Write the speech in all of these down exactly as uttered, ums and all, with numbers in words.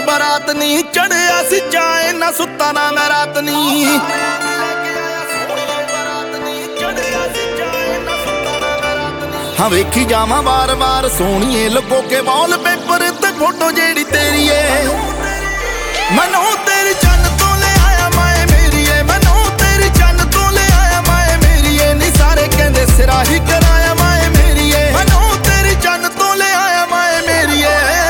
ਬਰਾਤ ਨੀ ਚੜਿਆ ਸੀ ਚਾਏ ਨਾ ਸੁੱਤਾ ਨਾ ਮੈਂ ਰਾਤ ਨੀ। ਹਾਂ ਵੇਖੀ ਜਾਵਾਂ ਵਾਰ ਵਾਰ ਸੋਹਣੀਏ ਲੱਗੋ ਕੇ ਵਾਲ ਪੇਪਰ ਤੇ ਫੋਟੋ ਜਿਹੜੀ ਤੇਰੀ ਏ। ਮਨੋਂ ਤੇਰੀ ਚੰਨ ਤੋਂ ਲੈ ਆਇਆ ਮੈਂ ਮੇਰੀਏ, ਮਨੋਂ ਤੇਰੀ ਚੰਨ ਤੋਂ ਲੈ ਆਇਆ ਮੈਂ ਮੇਰੀਏ ਨੀ ਸਾਰੇ ਕਹਿੰਦੇ ਸਿਰਾ ਹੀ ਕਰਾਇਆ ਮੈਂ ਮੇਰੀਏ। ਮਨੋਂ ਤੇਰੀ ਚੰਨ ਤੋਂ ਲੈ ਆਇਆ ਮੈਂ ਮੇਰੀਏ।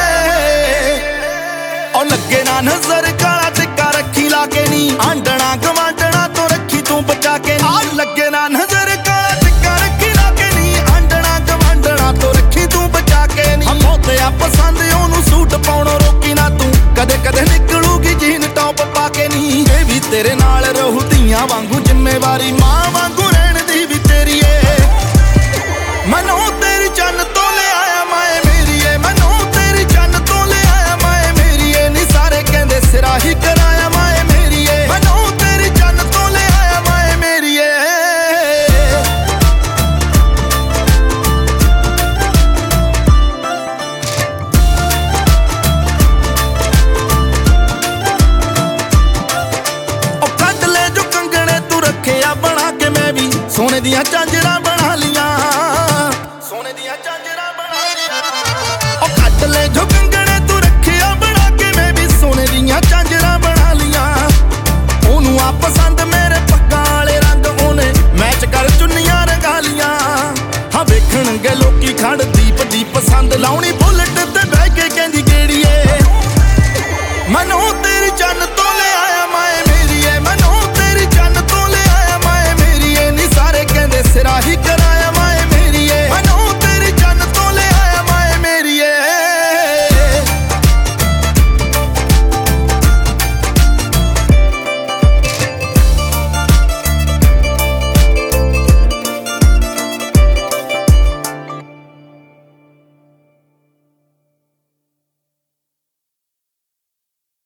ਉਹ ਲੱਗੇ ਨਾ ਨਜ਼ਰ ਕਾਲਾ ਟਿੱਕਾ ਰੱਖੀ ਲਾ ਕੇ ਨੀ ਆਂਡਣਾ ਗਵਾਂਡਣਾ ਤੋਂ ਰੱਖੀ ਤੂੰ ਬਚਾ ਕੇ ਨੀ। ਲੱਗੇ ਨਾ ਨਜ਼ਰ ਕਾਲਾ ਟਿੱਕਾ ਰੱਖੀ ਲਾ ਕੇ ਨੀ ਆਂਡਣਾ ਗਵਾਂਡਣਾ ਤੋਂ ਰੱਖੀ ਤੂੰ ਬਚਾ ਕੇ ਨੀ। ਬਹੁਤੇ ਆ ਪਸੰਦ ਉਹਨੂੰ ਸੂਟ ਪਾਉਣੋਂ ਰੋਕੀ ਨਾ ਤੂੰ ਕਦੇ ਕਦੇ ਨਿਕਲੂਗੀ ਜੀਨ ਟੌਪ ਪਾ ਕੇ ਨੀ। ਇਹ ਵੀ ਤੇਰੇ ਨਾਲ ਰਹੂ ਧੀਆਂ ਵਾਂਗੂ ਜ਼ਿੰਮੇਵਾਰੀ ਮਾਂ ਵਾਂਗੂ ਰਹਿਣ ਦੀ ਵੀ ਤੇਰੀ ਏ। ਮਨੋਂ ਤੇਰੀ ਚੰਨ ਤੋਂ ਲੈ ਆਇਆ ਮੈਂ ਮੇਰੀਏ, ਮਨੋਂ ਤੇਰੀ ਚੰਨ ਤੋਂ ਲੈ ਆਇਆ ਮੈਂ ਮੇਰੀਏ ਨੀ ਸਾਰੇ ਕਹਿੰਦੇ ਸਿਰਾ ਹੀ ਕਰਾਇਆ ਮੈਂ ਮੇਰੀਏ। ਮਨੋਂ ਤੇਰੀ ਚੰਨ ਤੋਂ ਲੈ ਆਇਆ ਮੈਂ ਮੇਰੀਏ। ਉਹ ਕੱਢ ਲੈ ਜੋ ਕੰਗਣੇ ਤੂੰ ਰੱਖਿਆ ਬਣਾ ਕੇ ਮੈਂ ਵੀ ਸੋਨੇ ਦੀਆਂ ਝਾਂਜਰਾਂ ਬਣਾ ਲੀਆਂ, ਸੋਨੇ ਦੀਆਂ ਝਾਂਜਰਾਂ ਬਣਾ ਲੀਆਂ। ਉਹ ਕੱਢ ਲੈ ਜੋ ਕੰਗਣੇ ਤੂੰ ਰੱਖਿਆ ਬਣਾ ਕੇ ਮੈਂ ਵੀ ਸੋਨੇ ਦੀਆਂ ਝਾਂਜਰਾਂ ਬਣਾ ਲੀਆਂ। ਉਹਨੂੰ ਆ ਪਸੰਦ ਮੇਰੇ ਪੱਗਾਂ ਵਾਲੇ ਰੰਗ ਉਹਨੇ ਮੈਚ ਕਰ ਚੁੰਨੀਆਂ ਰੰਗਾ ਲੀਆਂ। ਹਾਂ ਵੇਖਣਗੇ ਲੋਕੀ ਖੜਦੀ ਵੱਡੀ ਪਸੰਦ ਲਾਉਣੀ